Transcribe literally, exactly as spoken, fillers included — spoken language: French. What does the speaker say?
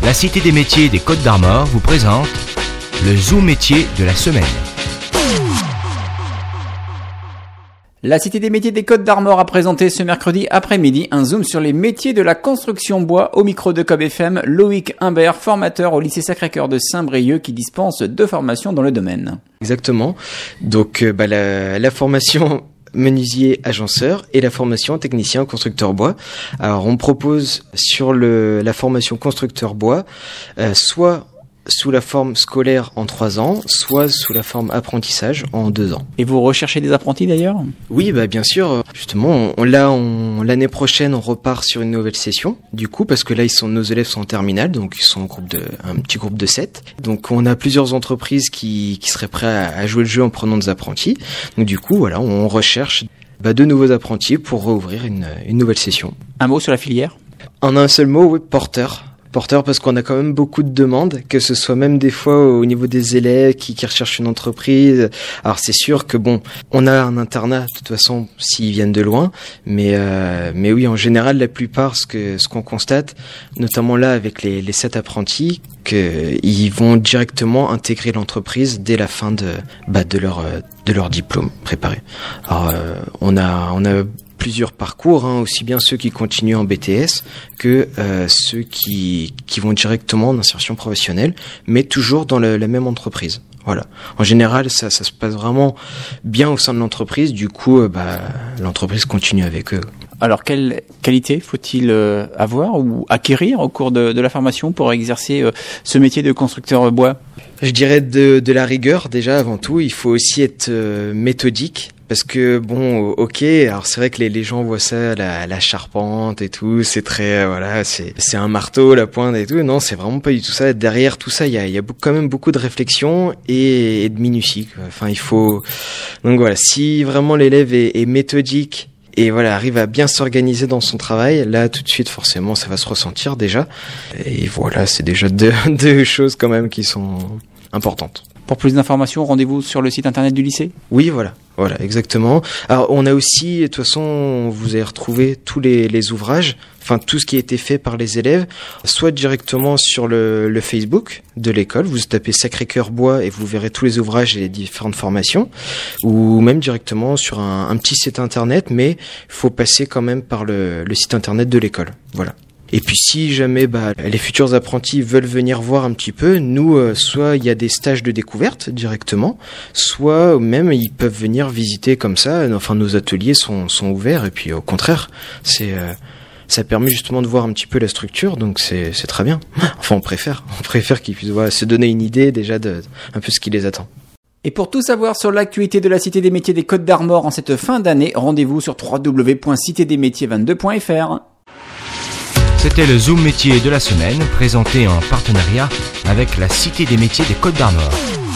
La Cité des métiers des Côtes d'Armor vous présente le Zoom métier de la semaine. La Cité des métiers des Côtes d'Armor a présenté ce mercredi après-midi un zoom sur les métiers de la construction bois au micro de Cob F M, Loïc Humbert, formateur au lycée Sacré-Cœur de Saint-Brieuc qui dispense deux formations dans le domaine. Exactement. Donc euh, bah, la, la formation menuisier agenceur et la formation technicien constructeur bois. Alors on propose sur le, la formation constructeur bois euh, soit sous la forme scolaire en trois ans, soit sous la forme apprentissage en deux ans. Et vous recherchez des apprentis d'ailleurs ? Oui, bah bien sûr. Justement, on, là, on, l'année prochaine, on repart sur une nouvelle session. Du coup, parce que là, ils sont, nos élèves sont en terminale, donc ils sont en groupe de, un petit groupe de sept. Donc, on a plusieurs entreprises qui, qui seraient prêtes à, à jouer le jeu en prenant des apprentis. Donc, du coup, voilà, on recherche bah, de nouveaux apprentis pour rouvrir une, une nouvelle session. Un mot sur la filière ? En un seul mot, oui, porteur. Porteur parce qu'on a quand même beaucoup de demandes, que ce soit même des fois au niveau des élèves qui, qui recherchent une entreprise. Alors c'est sûr que bon, on a un internat de toute façon s'ils viennent de loin, mais euh, mais oui en général la plupart ce que ce qu'on constate, notamment là avec les les sept apprentis, qu'ils vont directement intégrer l'entreprise dès la fin de bah de leur de leur diplôme préparé. Alors euh, on a on a plusieurs parcours, hein, aussi bien ceux qui continuent en B T S que euh, ceux qui qui vont directement en insertion professionnelle, mais toujours dans le, la même entreprise. Voilà. En général, ça ça se passe vraiment bien au sein de l'entreprise. Du coup, euh, bah l'entreprise continue avec eux. Alors, quelle qualité faut-il euh, avoir ou acquérir au cours de, de la formation pour exercer euh, ce métier de constructeur bois ? Je dirais de de la rigueur déjà avant tout. Il faut aussi être euh, méthodique. Parce que bon, ok, alors c'est vrai que les, les gens voient ça, la, la charpente et tout, c'est très, euh, voilà, c'est c'est un marteau, la pointe et tout. Non, c'est vraiment pas du tout ça. Derrière tout ça, il y a, il y a quand même beaucoup de réflexion et, et de minutie, quoi. Enfin, il faut. Donc voilà, si vraiment l'élève est, est méthodique et voilà arrive à bien s'organiser dans son travail, là tout de suite forcément ça va se ressentir déjà. Et voilà, c'est déjà deux, deux choses quand même qui sont importantes. Pour plus d'informations, rendez-vous sur le site internet du lycée ? Oui, voilà. Voilà, exactement. Alors, on a aussi, de toute façon, vous allez retrouver tous les, les ouvrages, enfin, tout ce qui a été fait par les élèves, soit directement sur le, le Facebook de l'école, vous tapez Sacré-Cœur Bois et vous verrez tous les ouvrages et les différentes formations, ou même directement sur un, un petit site internet, mais il faut passer quand même par le, le site internet de l'école. Voilà. Et puis si jamais bah, les futurs apprentis veulent venir voir un petit peu, nous, euh, soit il y a des stages de découverte directement, soit même ils peuvent venir visiter comme ça. Enfin, nos ateliers sont, sont ouverts et puis au contraire, c'est euh, ça permet justement de voir un petit peu la structure, donc c'est, c'est très bien. Enfin, on préfère, on préfère qu'ils puissent voilà, se donner une idée déjà de un peu ce qui les attend. Et pour tout savoir sur l'actualité de la Cité des métiers des Côtes d'Armor en cette fin d'année, rendez-vous sur w w w point cité des métiers vingt-deux point f r. C'était le Zoom métier de la semaine, présenté en partenariat avec la Cité des métiers des Côtes d'Armor.